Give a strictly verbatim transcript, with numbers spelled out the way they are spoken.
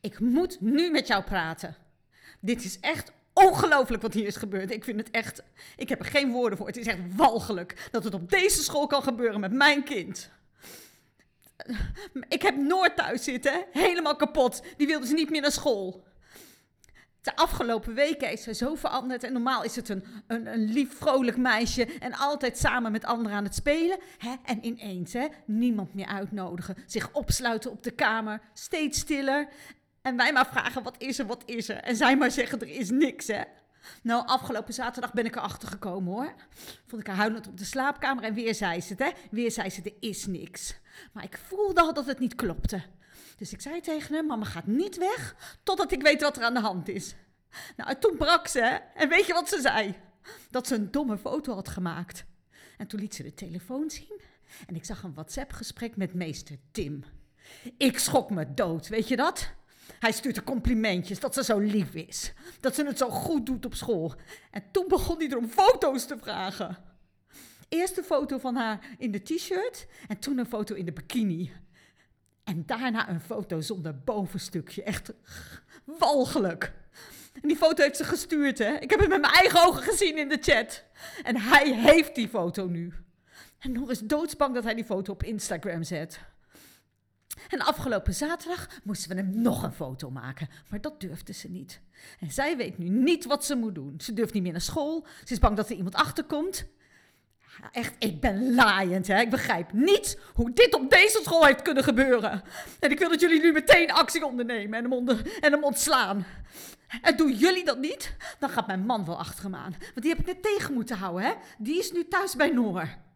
Ik moet nu met jou praten. Dit is echt ongelooflijk wat hier is gebeurd. Ik vind het echt... Ik heb er geen woorden voor. Het is echt walgelijk dat het op deze school kan gebeuren met mijn kind. Ik heb Noor thuis zitten, helemaal kapot. Die wilde ze niet meer naar school. De afgelopen weken is ze zo veranderd. En normaal is het een, een, een lief, vrolijk meisje. En altijd samen met anderen aan het spelen. Hè? En ineens, hè? Niemand meer uitnodigen. Zich opsluiten op de kamer. Steeds stiller. En wij maar vragen, wat is er, wat is er? En zij maar zeggen, er is niks, hè? Nou, afgelopen zaterdag ben ik erachter gekomen, hoor. Vond ik haar huilend op de slaapkamer en weer zei ze het, hè? Weer zei ze, er is niks. Maar ik voelde al dat het niet klopte. Dus ik zei tegen hem, mama gaat niet weg totdat ik weet wat er aan de hand is. Nou, en toen brak ze, hè? En weet je wat ze zei? Dat ze een domme foto had gemaakt. En toen liet ze de telefoon zien. En ik zag een WhatsApp-gesprek met meester Tim. Ik schrok me dood, weet je dat? Hij stuurt er complimentjes, dat ze zo lief is. Dat ze het zo goed doet op school. En toen begon hij er om foto's te vragen. Eerst een foto van haar in de t-shirt en toen een foto in de bikini. En daarna een foto zonder bovenstukje. Echt walgelijk. En die foto heeft ze gestuurd, hè. Ik heb het met mijn eigen ogen gezien in de chat. En hij heeft die foto nu. En Noor is doodsbang dat hij die foto op Instagram zet. En afgelopen zaterdag moesten we hem nog een foto maken. Maar dat durfde ze niet. En zij weet nu niet wat ze moet doen. Ze durft niet meer naar school. Ze is bang dat er iemand achterkomt. Ja, echt, ik ben laaiend, hè. Ik begrijp niet hoe dit op deze school heeft kunnen gebeuren. En ik wil dat jullie nu meteen actie ondernemen en hem, onder, en hem ontslaan. En doen jullie dat niet, dan gaat mijn man wel achter hem aan. Want die heb ik net tegen moeten houden, hè. Die is nu thuis bij Noor.